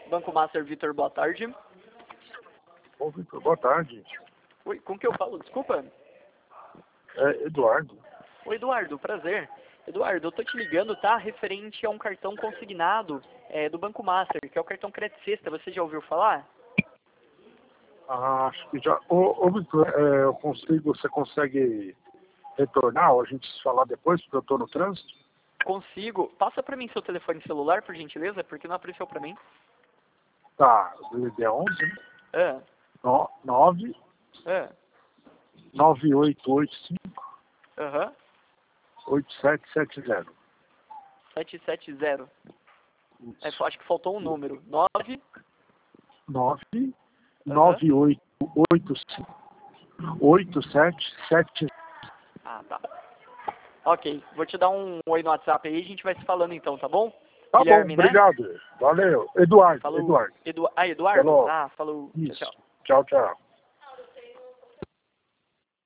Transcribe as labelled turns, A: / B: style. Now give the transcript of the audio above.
A: Banco Master, Vitor, boa tarde.
B: Ô, Vitor, boa tarde.
A: Oi, com que eu falo? Desculpa.
B: É Eduardo.
A: Oi, Eduardo, prazer. Eduardo, eu tô te ligando, tá? Referente a um cartão consignado do Banco Master, que é o cartão Crédito Sexta. Você já ouviu falar?
B: Acho que já. Ô Vitor, você consegue retornar ou a gente se falar depois, porque eu tô no trânsito?
A: Consigo. Passa pra mim seu telefone celular, por gentileza, porque não apareceu pra mim.
B: Tá, DDD 11, né? 9 9885
A: Aham.
B: 8770.
A: 770.
B: Isso.
A: Acho que faltou um número. 9.
B: 9 9885 8770.
A: Ah, tá. Ok, vou te dar um oi no WhatsApp aí, a gente vai se falando então, tá bom?
B: Tá bom,
A: Guilherme, né?
B: obrigado. Valeu. Eduardo.
A: Falou.
B: Eduardo.
A: Eduardo?
B: Falou.
A: Ah, falou. Tchau,
B: Isso.
A: tchau.
B: Tchau, tchau.